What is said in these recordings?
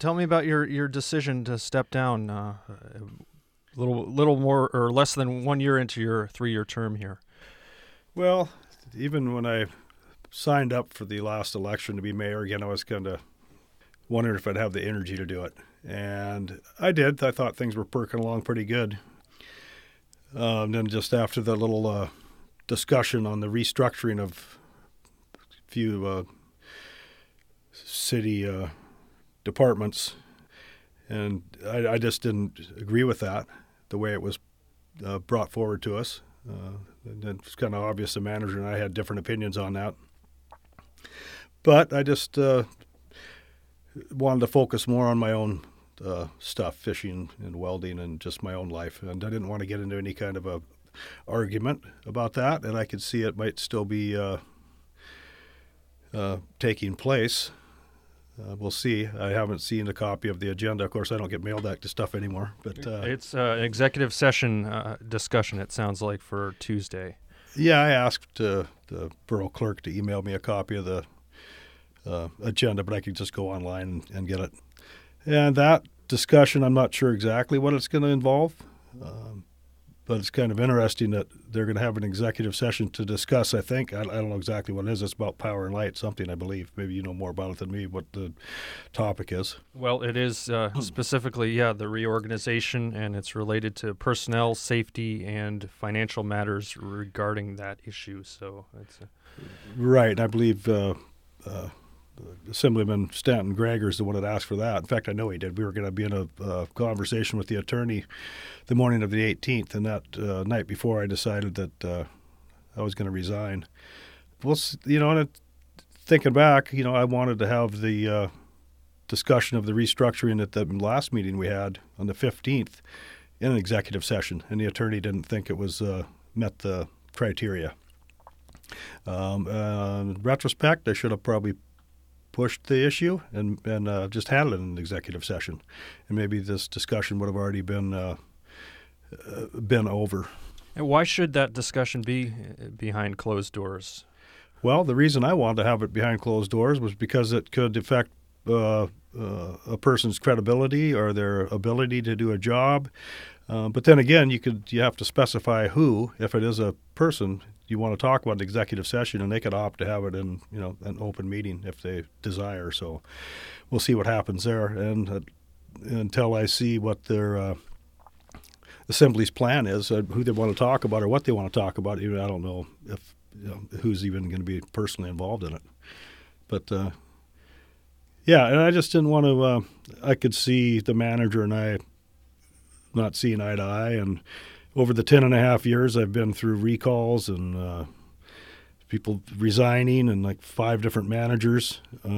tell me about your decision to step down a little more or less than 1 year into your 3-year term here. Well, even when I signed up for the last election to be mayor again, I was kind of wondering if I'd have the energy to do it. And I did. I thought things were perking along pretty good. Then just after the little discussion on the restructuring of a few city departments, and I just didn't agree with that, the way it was brought forward to us. And it's kind of obvious the manager and I had different opinions on that. But I just wanted to focus more on my own stuff, fishing and welding and just my own life. And I didn't want to get into any kind of a argument about that. And I could see it might still be taking place. We'll see. I haven't seen a copy of the agenda. Of course, I don't get mailed that stuff anymore. But it's an executive session discussion, it sounds like, for Tuesday. Yeah, I asked the borough clerk to email me a copy of the agenda, but I could just go online and get it. And that discussion, I'm not sure exactly what it's going to involve, but it's kind of interesting that they're going to have an executive session to discuss, I think. I don't know exactly what it is. It's about power and light, something, I believe. Maybe you know more about it than me, what the topic is. Well, it is specifically, the reorganization, and it's related to personnel, safety, and financial matters regarding that issue. So it's right. I believe Assemblyman Stanton Greger is the one that asked for that. In fact, I know he did. We were going to be in a conversation with the attorney the morning of the 18th, and that night before I decided that I was going to resign. Well, and thinking back, I wanted to have the discussion of the restructuring at the last meeting we had on the 15th in an executive session, and the attorney didn't think it was met the criteria. In retrospect, I should have probably pushed the issue and just had it in an executive session, and maybe this discussion would have already been over. And why should that discussion be behind closed doors? Well, the reason I wanted to have it behind closed doors was because it could affect a person's credibility or their ability to do a job. But then again, you have to specify who. If it is a person you want to talk about an executive session, and they could opt to have it in an open meeting if they desire. So we'll see what happens there, and until I see what their Assembly's plan is, who they want to talk about or what they want to talk about. I don't know if who's even going to be personally involved in it. But and I just didn't want to. I could see the manager and I not seeing eye to eye, and over the 10 and a half years, I've been through recalls and people resigning and like 5 different managers.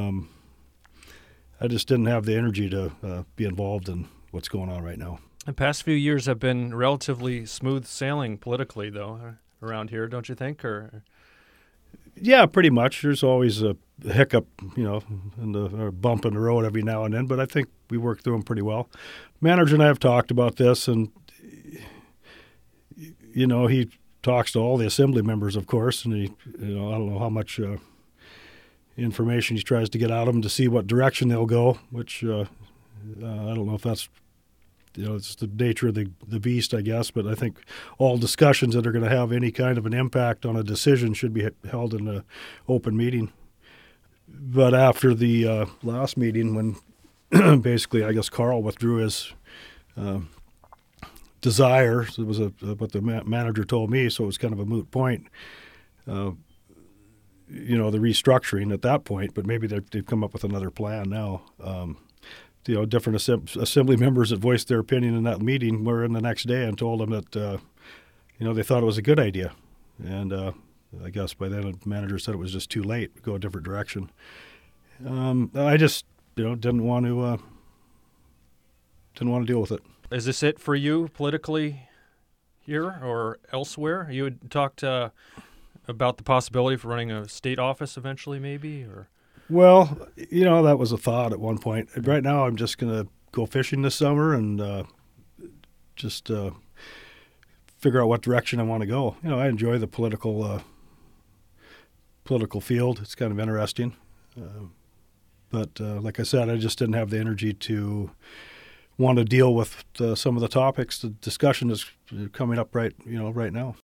I just didn't have the energy to be involved in what's going on right now. The past few years have been relatively smooth sailing politically, though, around here, don't you think? Or yeah, pretty much. There's always a hiccup, or a bump in the road every now and then, but I think we work through them pretty well. Manager and I have talked about this, and he talks to all the assembly members, of course, and I don't know how much information he tries to get out of them to see what direction they'll go, which I don't know if that's, it's the nature of the beast, I guess, but I think all discussions that are going to have any kind of an impact on a decision should be held in an open meeting. But after the last meeting, when basically I guess Carl withdrew his desire, it was what the manager told me, so it was kind of a moot point, the restructuring at that point, but maybe they've come up with another plan now. Different assembly members that voiced their opinion in that meeting were in the next day and told them that, they thought it was a good idea. And I guess by then the manager said it was just too late to go a different direction. I just, didn't want to deal with it. Is this it for you politically here or elsewhere? You had talked about the possibility for running a state office eventually, maybe, or? Well, that was a thought at one point. Right now, I'm just going to go fishing this summer and just figure out what direction I want to go. I enjoy the political field. It's kind of interesting. But like I said, I just didn't have the energy to want to deal with some of the topics. The discussion is coming up right now.